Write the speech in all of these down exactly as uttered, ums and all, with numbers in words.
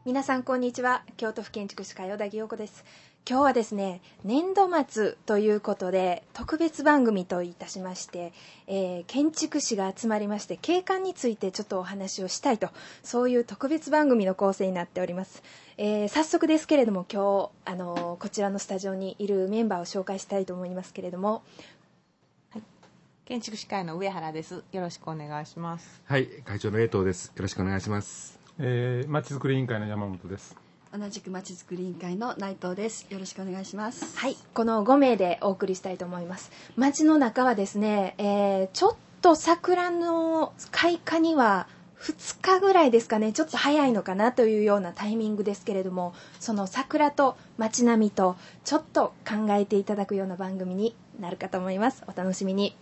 皆さんこんにちは。京都府建築士会小田木陽子です。今日はですね、年度末ということで特別番組といたしまして、えー、建築士が集まりまして景観についてちょっとお話をしたいと、そういう特別番組の構成になっております。えー、早速ですけれども、今日あのこちらのスタジオにいるメンバーを紹介したいと思いますけれども、 はい、建築士会の上原です。よろしくお願いします。 はい、会長の江藤です。よろしくお願いします。 えー、まちづくり委員会の山本です。 同じくまちづくり委員会の内藤です。よろしくお願いします。 はい、このご名でお送りしたいと思います。街の中はですね、えー、ちょっと桜の開花にはふつかぐらいですかね、ちょっと早いのかなというようなタイミングですけれども、その桜と街並みとちょっと考えていただくような番組になるかと思います。お楽しみに。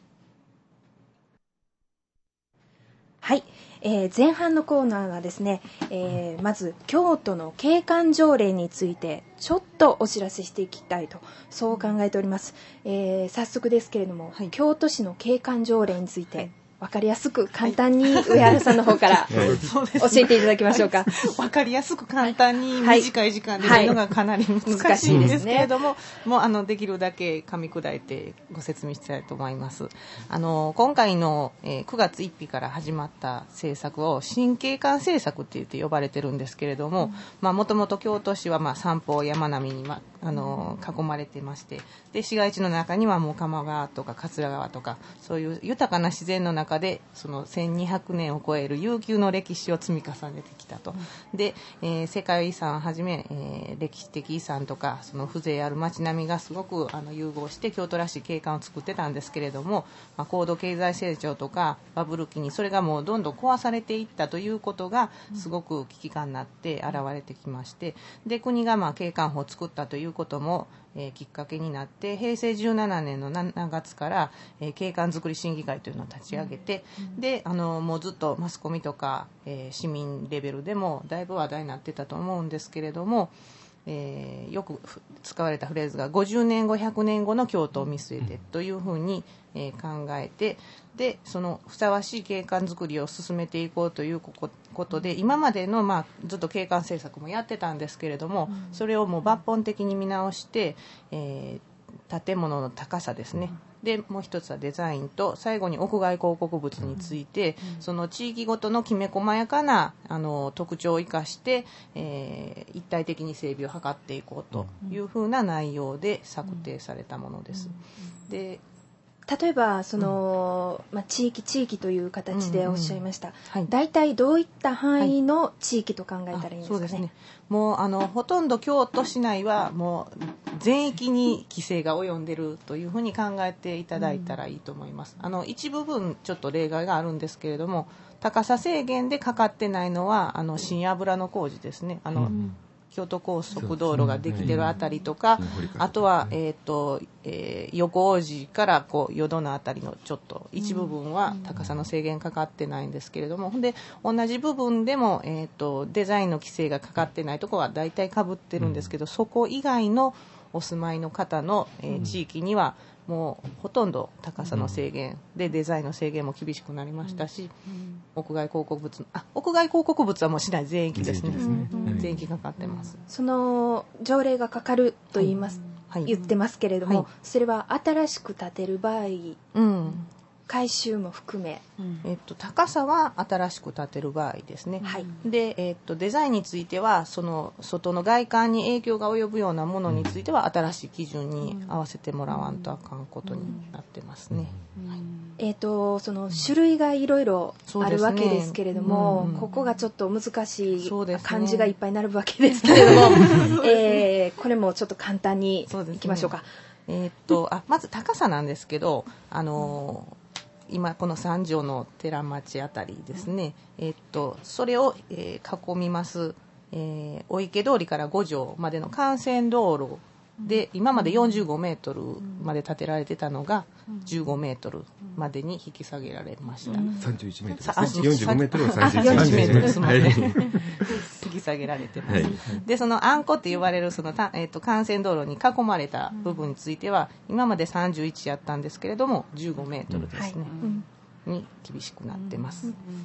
はい、えー、前半のコーナーはですね、えー、まず京都の景観条例についてちょっとお知らせしていきたいと、そう考えております。えー、早速ですけれども、はい、京都市の景観条例について、はい、分かりやすく簡単に上原さんの方から教えていただきましょうか。 分かりやすく簡単に短い時間で言うのがかなり難しいんですけれども、もうあのできるだけ噛み砕いてご説明したいと思います。あの今回の、えー、くがつついたちから始まった政策を新景観政策って言って呼ばれてるんですけれども、もともと京都市はまあ三方山並みに、ま、あの囲まれてまして、で市街地の中にはもう鴨川とか桂川とかそういう豊かな自然の中でそのせんにひゃくねんを超える悠久の歴史を積み重ねてきたと。で、えー、世界遺産をはじめ、えー、歴史的遺産とかその風情ある街並みがすごくあの融合して京都らしい景観を作ってたんですけれども、まあ、高度経済成長とかバブル期にそれがもうどんどん壊されていったということがすごく危機感になって現れてきまして、で国がまあ景観法を作ったということもえー、きっかけになってへいせいじゅうななねんのしちがつから、えー、景観づくり審議会というのを立ち上げて、うん、であのもうずっとマスコミとか、えー、市民レベルでもだいぶ話題になってたと思うんですけれども、えー、よく使われたフレーズがごじゅうねんごひゃくねんごの京都を見据えてというふうに、えー、考えて、でそのふさわしい景観づくりを進めていこうということで、今までの、まあ、ずっと景観政策もやってたんですけれども、うん、それをもう抜本的に見直して、えー、建物の高さですね、でもう一つはデザインと最後に屋外広告物について、うん、その地域ごとのきめ細やかなあの特徴を生かして、えー、一体的に整備を図っていこうというふうな内容で策定されたものです。で例えばその、うんまあ、地域地域という形でおっしゃいました、うんうんはい、大体どういった範囲の地域と考えたらいいんですかね。 そうですね、もうあのほとんど京都市内はもう全域に規制が及んでいるというふうに考えていただいたらいいと思います、うん、あの一部分ちょっと例外があるんですけれども、高さ制限でかかってないのはあの新油の工事ですね。あの、うん京都高速道路ができてるあたりとか、あとは、えーとえー、横王子からこう淀のあたりのちょっと一部分は高さの制限かかってないんですけれども、ほんで同じ部分でも、えーとデザインの規制がかかってないところは大体かぶってるんですけど、そこ以外のお住まいの方の、えー、地域にはもうほとんど高さの制限でデザインの制限も厳しくなりましたし、うん、屋外広告物あ屋外広告物はもう市内全域ですね。全域かかってます。 その条例がかかると言います、はい、言ってますけれども、はい、それは新しく建てる場合、うん改修も含め、 うんえっと、高さは新しく建てる場合ですね、はいでえっと、デザインについてはその外の外観に影響が及ぶようなものについては新しい基準に合わせてもらわんとあかんことになってますね、 うんはいえー、とその種類がいろいろあるわけですけれども、ねうん、ここがちょっと難しい漢字がいっぱいになるわけですけれども、えー、これもちょっと簡単にいきましょうか。 う、ねえー、っとあまず高さなんですけど、あのー今この三条の寺町あたりですね、えー、っとそれを、えー、囲みます、えー、お池通りから五条までの幹線道路で今までよんじゅうごメートルまで建てられてたのがじゅうごメートルまでに引き下げられました。 さんじゅういちメートルですね。よんじゅうごメートルはさんじゅういちメートルですもんね。引き下げられてます。はい、でそのあんこって言われるそのた、えー、と幹線道路に囲まれた部分については今までさんじゅういちやったんですけれどもじゅうごメートルですね、うん、に厳しくなってます。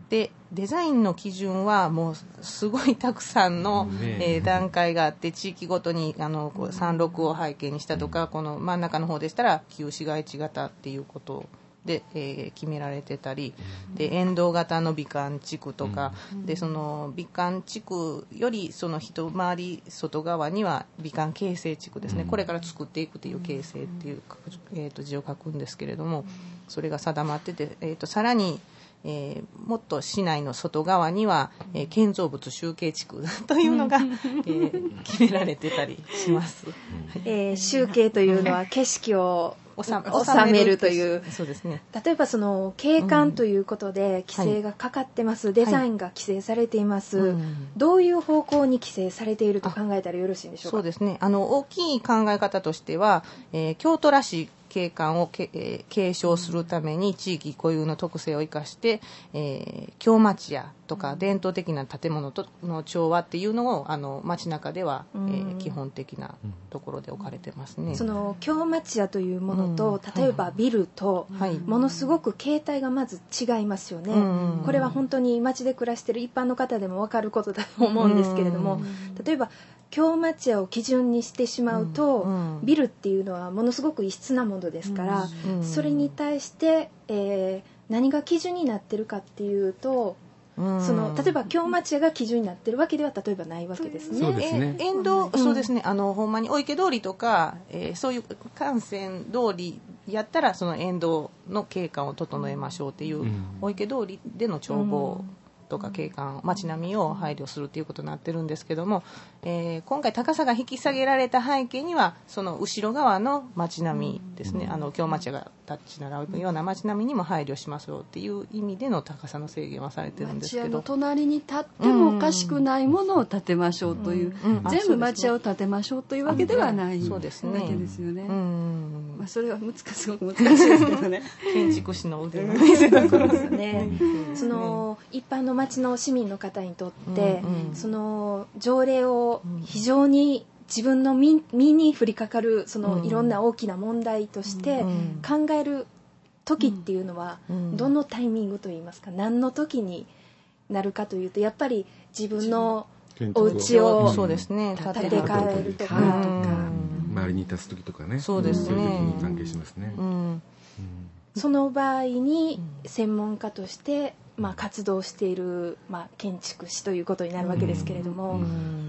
でデザインの基準はもうすごいたくさんの、ねえー、段階があって、地域ごとにあのこうさんろくを背景にしたとか、この真ん中の方でしたら旧市街地型っていうことで、えー、決められてたり、で沿道型の美観地区とか、でその美観地区よりその一回り外側には美観形成地区ですね、これから作っていくという形成っていう、えー、と字を書くんですけれども、それが定まってて、えー、とさらにえー、もっと市内の外側には、えー、建造物集計地区というのが、えー、決められてたりします。 えー、集計というのは景色を収めるという。 そうですね。 例えばその景観ということで規制がかかってます、うん、デザインが規制されています、はい、どういう方向に規制されていると考えたらよろしいんでしょうか。 そうですね。あの大きい考え方としては、えー、京都らしい景観をけ、えー、継承するために地域固有の特性を生かして、えー、京町屋とか伝統的な建物との調和っていうのをあの街中では、えー、基本的なところで置かれてますね。 その京町屋というものと、うん、例えばビルと、はい、ものすごく形態がまず違いますよね、うん、これは本当に街で暮らしている一般の方でも分かることだと思うんですけれども、うん、例えば京町屋を基準にしてしまうと、うんうん、ビルっていうのはものすごく異質なものですから、うんうん、それに対して、えー、何が基準になってるかっていうと、うん、その例えば京町屋が基準になってるわけでは例えばないわけですね。 そうですね。 え沿道、うん、そうですね。あのほんまにお池通りとか、えー、そういう幹線通りやったらその沿道の景観を整えましょうっていう、うん、お池通りでの眺望とか景観、街並みを配慮するということになってるんですけども、えー、今回高さが引き下げられた背景にはその後ろ側の街並みですね、あの京町屋が立ち並ぶような街並みにも配慮しますよっていう意味での高さの制限はされてるんですけど、 町屋の隣に立ってもおかしくないものを建てましょうという、うんうん、全部町屋を建てましょうというわけではないわけですよね。まあ、それは難すごく難しいですけどね建築士の腕の見せ所ですね。その一般の町の市民の方にとって、うんうん、その条例を非常に自分の 身, 身に降りかかるそのいろんな大きな問題として考える時っていうのはどのタイミングといいますか、何の時になるかというと、やっぱり自分のお家を建て替えるとか、 周りに立つ時とかね、 そうですね、 そういう時に関係しますね、うんうん、 その場合に専門家としてまあ、活動している、まあ、建築士ということになるわけですけれども、うん、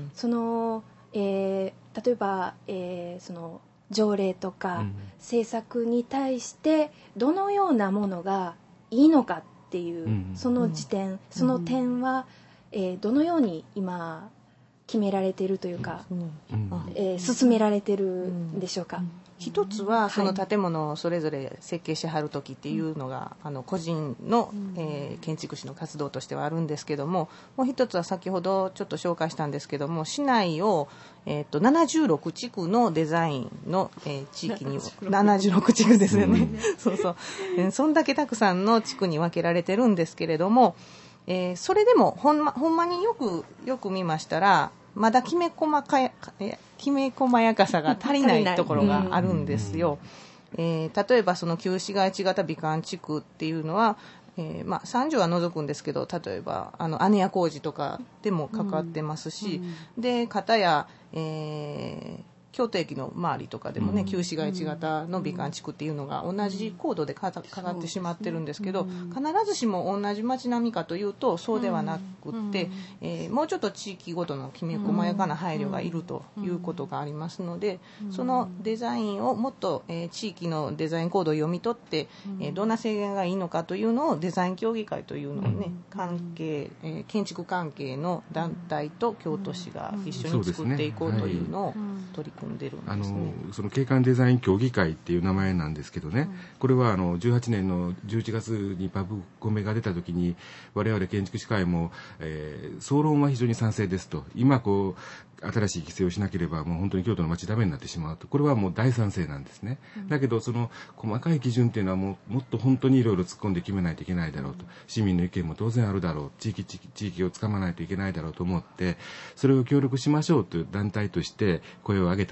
その、えー、例えば、えー、その条例とか政策に対してどのようなものがいいのかっていう、うん、その時点、うん、その点は、えー、どのように今決められているというか、うん、えー、進められているんでしょうか。 一つはその建物をそれぞれ設計しはる時っていうのが、あの個人の、えー、建築士の活動としてはあるんですけども、もう一つは先ほどちょっと紹介したんですけども、市内を、えー、とななじゅうろく地区のデザインの、えー、地域にななじゅうろく地区ですよねそうそう、えー、そんだけたくさんの地区に分けられてるんですけれども、えー、それでもほんま、ほんまによくよく見ましたらまだきめ細かやきめ細やかさが足りないところがあるんですよ。えー、例えばその旧市街地型美観地区っていうのは、えーまあ、さんじゅうは除くんですけど、例えばあの姉屋工事とかでもかかってますし、うん、で片や、えー京都駅の周りとかでもね、うん、旧市街地型の美観地区っていうのが同じコードでかかってしまってるんですけど、うん、必ずしも同じ街並みかというとそうではなくって、うんえー、もうちょっと地域ごとのきめ細やかな配慮がいるということがありますので、うん、そのデザインをもっと、えー、地域のデザインコードを読み取って、うんえー、どんな制限がいいのかというのをデザイン協議会というのをね、関係、えー、建築関係の団体と京都市が一緒に作っていこうというのを取り組んでるんですね。 あのその景観デザイン協議会っていう名前なんですけどね、うん、これはあのじゅうはちねんのじゅういちがつにパブコメが出た時に我々建築士会も、えー、総論は非常に賛成ですと、今こう新しい規制をしなければもう本当に京都の街ダメになってしまうと、これはもう大賛成なんですね、うん、だけどその細かい基準っていうのはもうもっと本当にいろいろ突っ込んで決めないといけないだろうと、市民の意見も当然あるだろう、地域地域、地域をつかまないといけないだろうと思って、それを協力しましょうという団体として声を上げた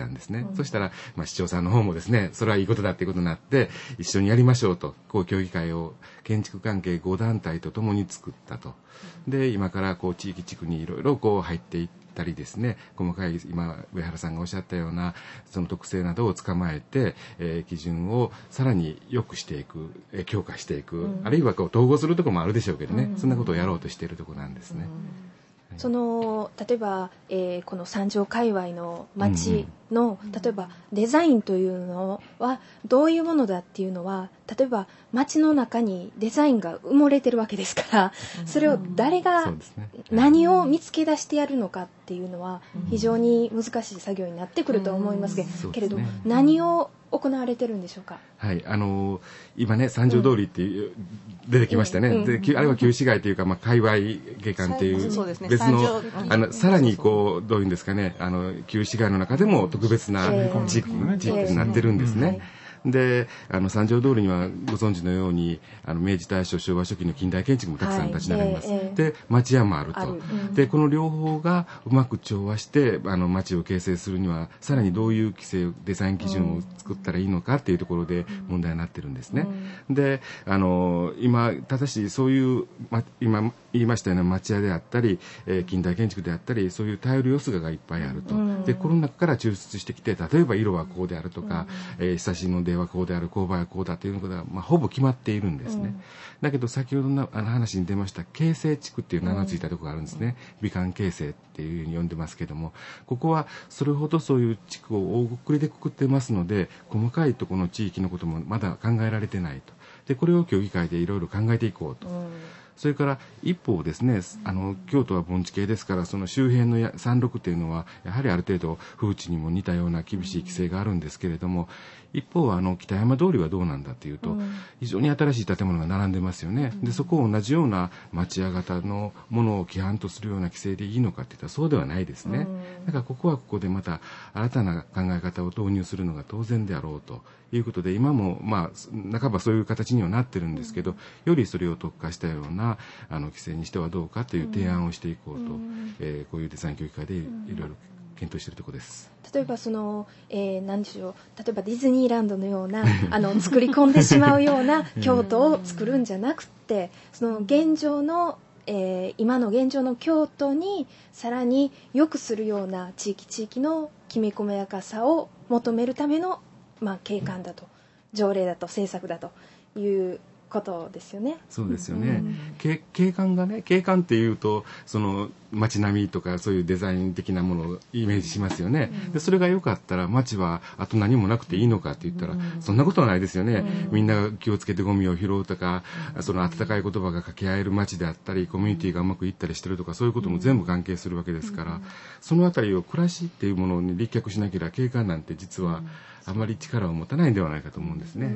たんですね、うん、そしたら、まあ、市長さんの方もですねそれはいいことだっていうことになって一緒にやりましょうとこう協議会を建築関係ご団体とともに作ったと。で今からこう地域地区にいろいろこう入っていったりですね細かい今上原さんがおっしゃったようなその特性などを捕まえて、えー、基準をさらに良くしていく、えー、強化していく、うん、あるいはこう統合するところもあるでしょうけどね、うん、そんなことをやろうとしているところなんですね、 うん、その例えば、えー、この三条界隈の町の、うん、例えばデザインというのはどういうものだっていうのは例えば町の中にデザインが埋もれてるわけですから、うん、それを誰が何を見つけ出してやるのかっていうのは非常に難しい作業になってくると思いますけど、うん、けれど、ね、何を行われてるんでしょうか。 はい、あのー、今ね三条通りっていう、うん、出てきましたね、うん、であれは旧市街というか、まあ、界隈景観っていう別の、あのさらにこうどういうんですかねあの旧市街の中でも特別な地域になってるんですね、であの三条通りにはご存知のようにあの明治大正昭和初期の近代建築もたくさん立ち並びます、はいえー、で町屋もあるとある、うん、でこの両方がうまく調和してあの町を形成するにはさらにどういう規制デザイン基準を作ったらいいのかっていうところで問題になってるんですね、うん、であの今ただしそういう、ま、今言いましたような町屋であったり、えー、近代建築であったりそういう頼る要素がいっぱいあると、うん、でこの中から抽出してきて例えば色はこうであるとか、うんえー、久しの出はこうである勾配はこうだということが、まあ、ほぼ決まっているんですね、うん、だけど先ほどのあの話に出ました京成地区っていう名のついたところがあるんですね、うん、美観京成っていうふうに呼んでますけどもここはそれほどそういう地区を大くくりでくくってますので細かいところの地域のこともまだ考えられてないとでこれを協議会でいろいろ考えていこうと、うんそれから一方ですねあの京都は盆地系ですからその周辺の山麓というのはやはりある程度風地にも似たような厳しい規制があるんですけれども一方あの北山通りはどうなんだというと、うん、非常に新しい建物が並んでますよね、うん、でそこを同じような町屋型のものを規範とするような規制でいいのかといったらそうではないですね、うん、だからここはここでまた新たな考え方を導入するのが当然であろうということで今もまあ半ばそういう形にはなってるんですけど、うん、よりそれを特化したようなあの規制にしてはどうかという提案をしていこうと、うんえー、こういうデザイン協議会でいろいろ検討しているところです。 例えばその、えー、何でしょう例えばディズニーランドのようなあの作り込んでしまうような京都を作るんじゃなくてその現状の、えー、今の現状の京都にさらに良くするような地域地域のきめ細やかさを求めるための、まあ、景観だと条例だと政策だということですよね。 そうですよね、うん、景, 景観がね景観っていうとその街並みとかそういうデザイン的なものをイメージしますよね、うん、でそれが良かったら街はあと何もなくていいのかって言ったら、うん、そんなことはないですよね、うん、みんなが気をつけてゴミを拾うとか、うん、その温かい言葉が掛け合える街であったりコミュニティがうまくいったりしてるとかそういうことも全部関係するわけですから、うん、そのあたりを暮らしっていうものに立脚しなければ景観なんて実はあまり力を持たないんではないかと思うんですね、うん、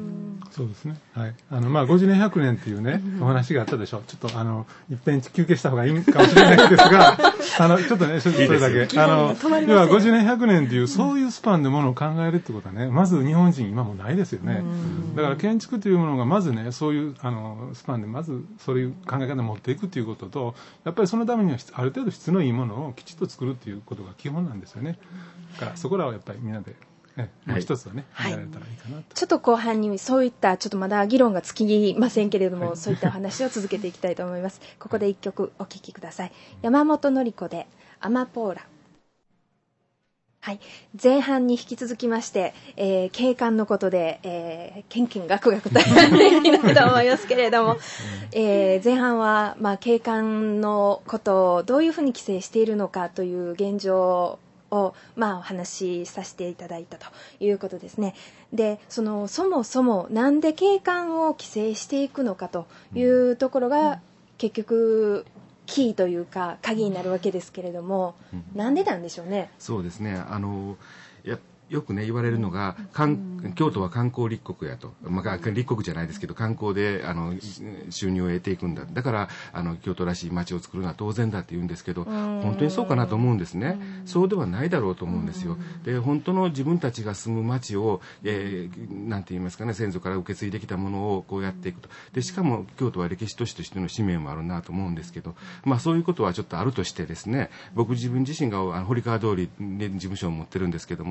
そうですね、はいあのまあ、ごじゅうねんひゃくねんっていうねお話があったでしょう。ちょっとあの一遍休憩した方がいいかもしれないですがあのちょっとねそれだけあの要はごじゅうねんひゃくねんっていうそういうスパンでものを考えるってことはねまず日本人今もないですよね。だから建築というものがまずねそういうあのスパンでまずそういう考え方を持っていくということとやっぱりそのためにはある程度質のいいものをきちっと作るっていうことが基本なんですよね。だからそこらはやっぱりみんなでもう一つはね、はい、考えられたらいいかなと、はい、 ちょっと後半にそういったちょっとまだ議論が尽きませんけれども、はい、そういったお話を続けていきたいと思います。ここで一曲お聴きください。山本典子でアマポーラ。はい、前半に引き続きまして、えー、景観のことで、えー、ケンケンガクガクとやっていきたいと思いますけれども、えー、前半は、まあ、景観のことをどういうふうに規制しているのかという現状を、まあ、お話しさせていただいたということですね。で、そのそもそもなんで景観を規制していくのかというところが結局キーというか鍵になるわけですけれども、なんでなんでしょうね。 そうですね。あのやよくね言われるのが、うん、京都は観光立国やと、まあ、立国じゃないですけど観光であの収入を得ていくんだ、だからあの京都らしい街を作るのは当然だって言うんですけど、本当にそうかなと思うんですね。そうではないだろうと思うんですよ。で本当の自分たちが住む街を、えー、なんて言いますかね、先祖から受け継いできたものをこうやっていくと。でしかも京都は歴史都市としての使命もあるなと思うんですけど、まあそういうことはちょっとあるとしてですね、僕自分自身があの堀川通りで事務所を持ってるんですけども、堀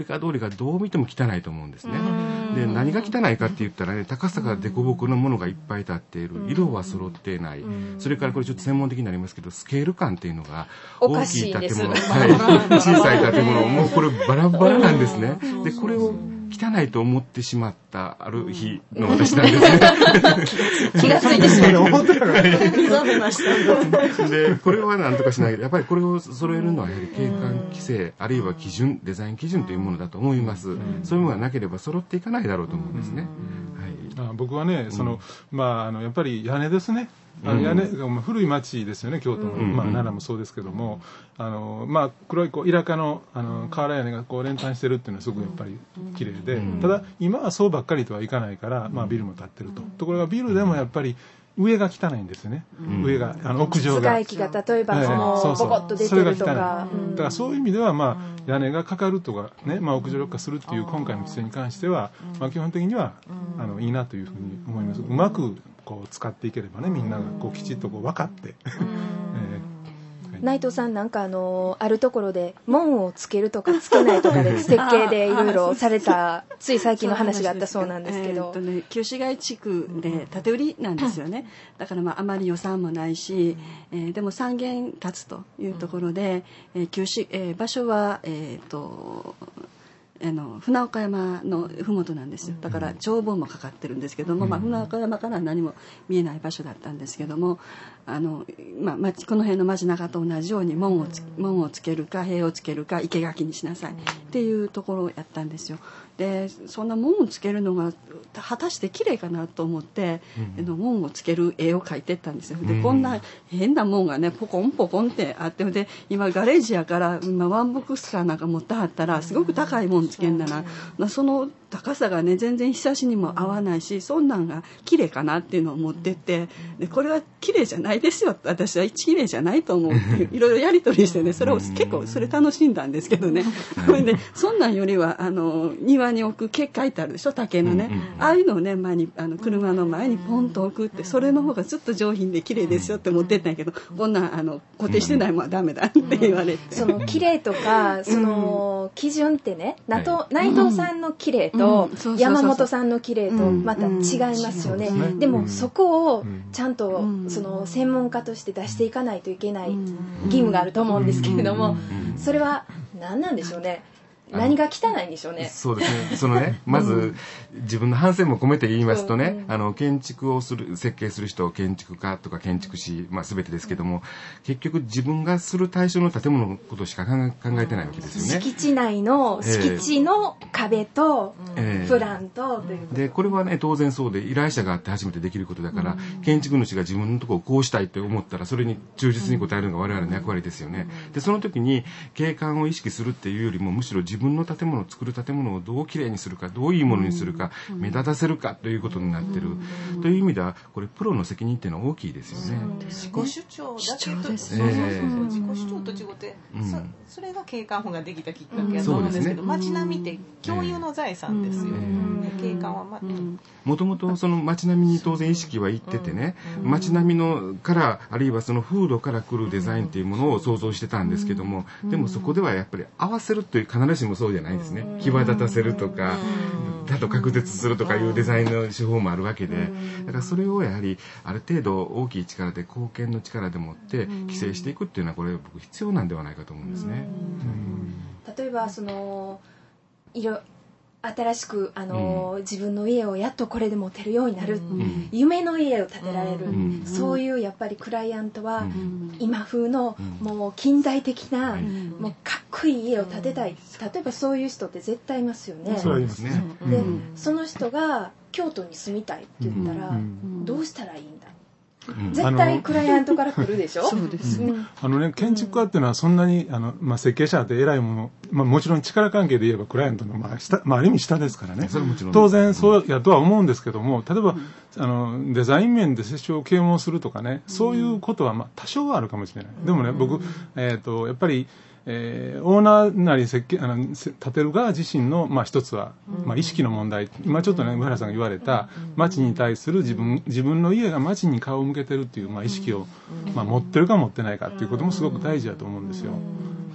堀川通りがどう見ても汚いと思うんですね。で、何が汚いかって言ったらね、高さが凸凹のものがいっぱい立っている、色は揃っていない、それからこれちょっと専門的になりますけど、スケール感っていうのが大きい建物、はい、小さい建物、もうこれバラバラなんですね。で、これを汚いと思ってしまったある日の私なんですね。 気がついてしまう。 目覚めました。 で、これは何とかしないけど、やっぱりこれを揃えるのはやはり景観規制、あるいは基準、デザイン基準というものだと思います。そういうものがなければ揃っていかないだろうと思うんですね。 はい、あ僕はね、その、まあ、あの、やっぱり屋根ですね。あの屋根、うん、古い町ですよね、京都も、うん、まあ、奈良もそうですけども、あのまあ、黒いこうイラカの、あの瓦屋根がこう連帯してるっていうのはすごくやっぱり綺麗で、うん、ただ今はそうばっかりとはいかないから、まあ、ビルも建ってると、ところがビルでもやっぱり上が汚いんですよね、うん、上があの屋上が室外機が例えばその、えー、そうそうボコッと出てるとか、だからそういう意味では、まあ、屋根がかかるとかね、まあ、屋上緑化するっていう今回の規制に関しては、まあ、基本的にはあのいいなというふうに思います。うまくこう使っていければね、みんながこうきちっとこう分かって、えーはい、内藤さんなんかあのあるところで門をつけるとかつけないとかで設計でいろいろされたつい最近の話があったそうなんですけど、 えーね、旧市街地区で建て売りなんですよね。だからまああまり予算もないし、えー、でも三軒建つというところで、えー旧市えー、場所はえっ、ー、とあの船岡山の麓なんですよ。だから眺望もかかってるんですけども、まあ、船岡山から何も見えない場所だったんですけども、あの、まあ、町この辺の街中と同じように門をつ門をつけるか塀をつけるか生垣にしなさいっていうところをやったんですよ。でそんな門をつけるのが果たして綺麗かなと思って、うん、門をつける絵を描いてったんですよ。で、うん、こんな変な門がねポコンポコンってあって、で今ガレージやから今ワンボックスカーなんか持ってはったらすごく高い門つけんだな、うん、その高さがね全然ひさしにも合わないし、そんなんが綺麗かなっていうのを持ってって、でこれは綺麗じゃないですよ、私は綺麗じゃないと思うっていろいろやり取りしてね、それを結構それ楽しんだんですけどね。これでそんなんよりはあの庭に置く毛書いてあるでしょ、竹のね、ああいうのをね前にあの車の前にポンと置くって、それの方がずっと上品で綺麗ですよって持ってったんやけど、こんなんあの固定してないもんはダメだって言われて、 その綺麗とかその基準ってね、内藤さんの綺麗と山本さんの綺麗とまた違いますよね。でもそこをちゃんとその専門家として出していかないといけない義務があると思うんですけれども、それは何なんでしょうね。何が汚いんでしょうね。 そうですね。そのね、まず自分の反省も込めて言いますとね、あの建築をする設計する人、建築家とか建築士、まあ全てですけども、結局自分がする対象の建物のことしか考えてないわけですよね。 敷地内の敷地の壁とプランとということ、 でこれはね当然そうで、依頼者があって初めてできることだから、うん、建築主が自分のところをこうしたいと思ったらそれに忠実に応えるのが我々の役割ですよね。でその時に景観を意識するっていうよりも、むしろ自分の建物を作る建物をどうきれいにするか、どういいものにするか、うん、目立たせるかということになってる、うん、という意味ではこれプロの責任っていうのは大きいですよね。 自己主張だけと、自己主張と違って、うん、そ, それが景観法ができたきっかけだと思うんですけど、うん、街並みって共有の財産ですよ、えー、景観は、まうん、 もともとその街並みに当然意識はいっててね、うん、街並みのからあるいはその風土から来るデザインっていうものを想像してたんですけども、でもそこではやっぱり合わせるという必ずしもそうじゃないですね。際立たせるとか、だと隔絶するとかいうデザインの手法もあるわけで、だからそれをやはりある程度大きい力で貢献の力でもって規制していくっていうのはこれ僕必要なんではないかと思うんですね。 例えばその色新しくあの、うん、自分の家をやっとこれで持てるようになる、うん、夢の家を建てられる、うん、そういうやっぱりクライアントは、うん、今風の、うん、もう近代的な、うん、もうかっこいい家を建てたい、例えばそういう人って絶対いますよね。 そうですね。 で、うん、その人が京都に住みたいって言ったら、うん、どうしたらいいんだ、絶対クライアントから来るでしょ。 そうですね。 あのね、建築家っていうのはそんなにあの、まあ、設計者って偉いもの、まあ、もちろん力関係で言えばクライアントの、まあ下まあ、ある意味下ですからね。当然そうやとは思うんですけども、例えば、うん、あのデザイン面で接触を啓蒙するとかね、そういうことはまあ多少はあるかもしれない。でもね、僕、えっとやっぱりえー、オーナーなり設計あの建てる側自身の、まあ、一つは、まあ、意識の問題、今ちょっとね上原さんが言われた町に対する自分自分の家が町に顔を向けてるっていう、まあ、意識を、まあ、持ってるか持ってないかっていうこともすごく大事だと思うんですよ。だ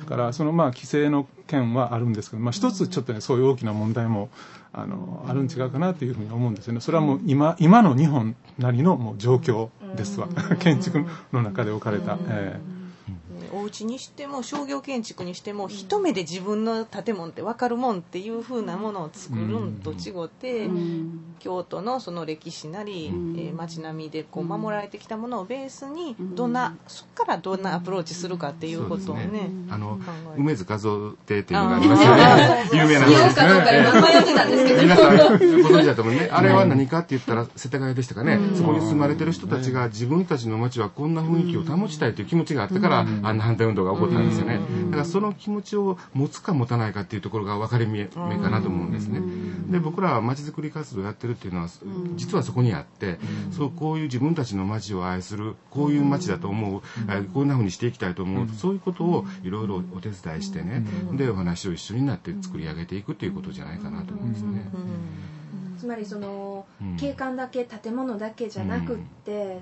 からそのまあ規制の件はあるんですけど、まあ、一つちょっとねそういう大きな問題もあのあるん違うかなというふうに思うんですよね。それはもう今今の日本なりのもう状況ですわ。建築の中で置かれた、えーお家にしても商業建築にしても一目で自分の建物って分かるもんっていう風なものを作るんと違って、うん、京都のその歴史なり、うんえー、街並みでこう守られてきたものをベースにどんな、うん、そこからどんなアプローチするかっていうことをね、ねあの梅津和夫邸っていうのがありますよね。有名な話ですね。かどうか今迷ってたんですけど、 皆さんご存知だと思うね。あれは何かって言ったら世田谷でしたかね、うん、そこに住まれてる人たちが自分たちの街はこんな雰囲気を保ちたいという気持ちがあったから、うん、あんな反対運動が起こったんですよね。だからその気持ちを持つか持たないかっていうところが分かれ目かなと思うんですね。で僕らは街づくり活動をやってるっていうのは実はそこにあって、そうこういう自分たちの街を愛する、こういう街だと思う、こんな風にしていきたいと思う、そういうことをいろいろお手伝いしてね、でお話を一緒になって作り上げていくっていうことじゃないかなと思うんですね。 つまりその景観だけ建物だけじゃなくって、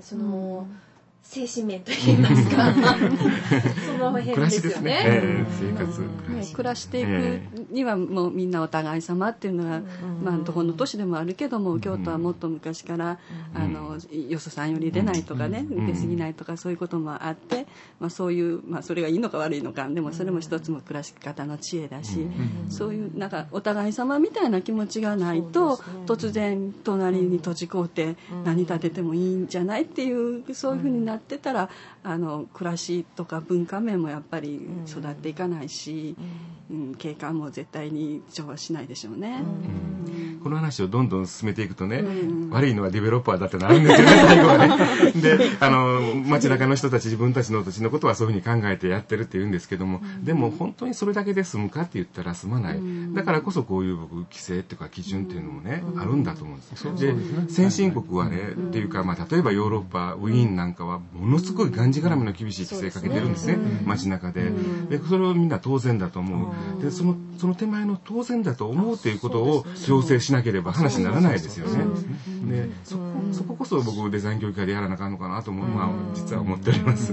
その精神面といいますかその辺ですよね。 えー、生活、 暮らし、暮らしていくにはもうみんなお互い様っていうのは、うんまあ、どこの都市でもあるけども、うん、京都はもっと昔から、うん、あのよそさんより出ないとかね、うん、受けすぎないとかそういうこともあって、まあ、そういう、まあ、それがいいのか悪いのかでもそれも一つの暮らし方の知恵だし、うん、そういうなんかお互い様みたいな気持ちがないと、ね、突然隣に閉じ込うて何建ててもいいんじゃないっていうそういうふうになってってたらあの暮らしとか文化面もやっぱり育っていかないし、うんうん、景観も絶対に調和しないでしょうね、 うん、この話をどんどん進めていくとね、うん、悪いのはデベロッパーだってなるんですよね最後はね。であの街中の人たち自分たちの土地のことはそういうふうに考えてやってるって言うんですけども、うん、でも本当にそれだけで済むかって言ったら済まない、うん、だからこそこういう僕規制っていうか基準っていうのもね、うん、あるんだと思うんですよ。で、で先進国はね、うん、っていうか、まあ、例えばヨーロッパウィーンなんかはものすごいがんじがらめの厳しい規制かけてるんですね、うん、街中で、うん、でそれをみんな当然だと思う、うん、でそのその手前の当然だと思うということを調整しなければ話にならないですよね。でそこ、そここそ僕デザイン教育会でやらなあかんのかなと思う、まあ、実は思っております、うん、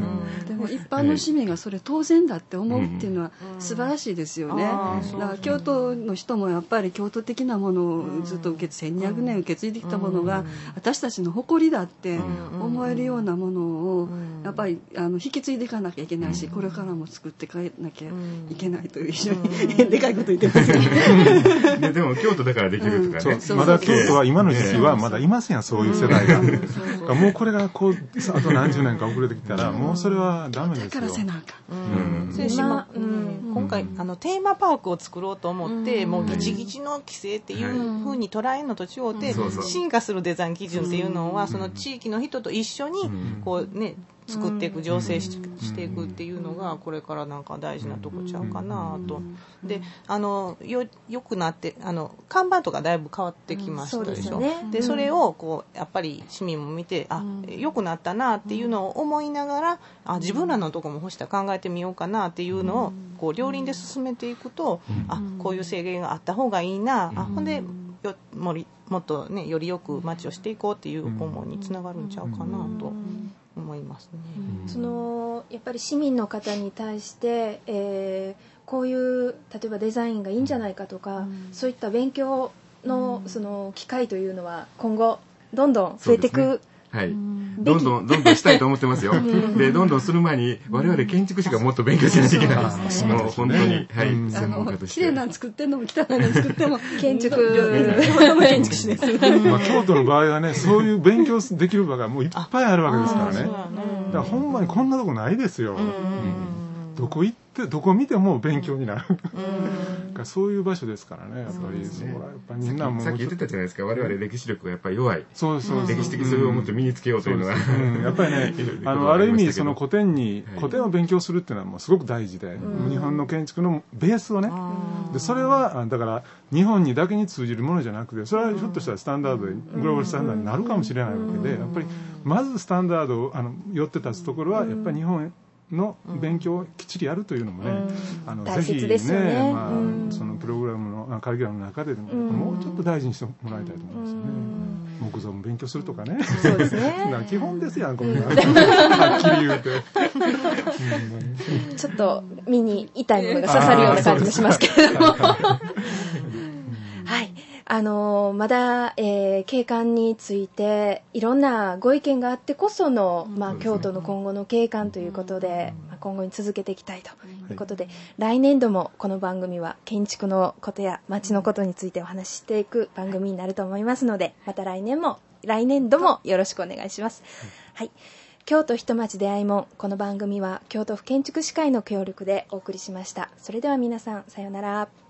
でも一般の市民がそれ当然だって思うっていうのは素晴らしいですよね、うん、だから京都の人もやっぱり京都的なものをずっと受けせんにひゃくねん受け継いできたものが私たちの誇りだって思えるようなものをやっぱりあの引き継いでいかなきゃいけないし、これからも作っていかなきゃいけないという非常にでかいこと言ってますけどで, でも京都だからできるとかね、 うん、まだ京都は今の時期はまだいませんよ、そういう世代が、うん、もうこれがこうあと何十年か遅れてきたらもうそれはダメですよ。だからせなあかん、 うん今, うん、今回あのテーマパークを作ろうと思って、うん、もうギチギチの規制っていうふうに捉えるのと違って、うん、進化するデザイン基準っていうのは、うん、その地域の人と一緒にこうね作っていく、醸成 し, していくっていうのがこれからなんか大事なとこちゃうかなと。であの よ, よくなってあの看板とかだいぶ変わってきましたでしょ、うん そ, で、ね、それをこうやっぱり市民も見て、あ、よくなったなっていうのを思いながら、あ自分らのとこも欲したら考えてみようかなっていうのをこう両輪で進めていくと、あこういう制限があった方がいいな、あほんでよ も, りもっとねよりよく街をしていこうっていう思いにつながるんちゃうかなと思いますね。 そのやっぱり市民の方に対して、えー、こういう例えばデザインがいいんじゃないかとか、うん、そういった勉強 の, その機会というのは今後どんどん増えていく、 はい、どんどんどんどんしたいと思ってますよ。でどんどんする前に我々建築士がもっと勉強しないといけないです。もう本当に、はい、専門家として。 綺麗なの作ってんのも汚いの作っても建築建築士です。 まあ京都の場合はね、そういう勉強できる場がもういっぱいあるわけですからね。だからほんまにこんなとこないですよ。どこ行ってどこ見ても勉強になる。そういう場所ですからね、やっぱり、そこはやっぱりみんなもさっき言ってたじゃないですか、我々歴史力がやっぱり弱い。 そうそう歴史的素養をもっと身につけようというのが、 うん、やっぱりねあのある意味その古典に、はい、古典を勉強するっていうのはもうすごく大事で、うん、日本の建築のベースをね、でそれはだから日本にだけに通じるものじゃなくて、それはひょっとしたらスタンダードでグローバルスタンダードになるかもしれないわけで、やっぱりまずスタンダードをあの寄って立つところはやっぱり日本の勉強をきっちりやるというのもね、 うん、あの大切ですよね。 ぜひね、まあうん、そのプログラムのカリキュラムの中でも、もうちょっと大事にしてもらいたいと思いますよね。うん木造も勉強するとかね。 そうですね。 基本ですやん、こんな。はっきり言うて。 ちょっと身に痛いものが刺さるような感じもしますけれども。はい。あのー、まだ、えー、景観についていろんなご意見があってこその、まあ、京都の今後の景観ということで、まあ、今後に続けていきたいということで、はい、来年度もこの番組は建築のことや街のことについてお話ししていく番組になると思いますので、また来年も、来年度もよろしくお願いします。はい。京都人町出会いもん、この番組は京都府建築士会の協力でお送りしました。それでは皆さん、さようなら。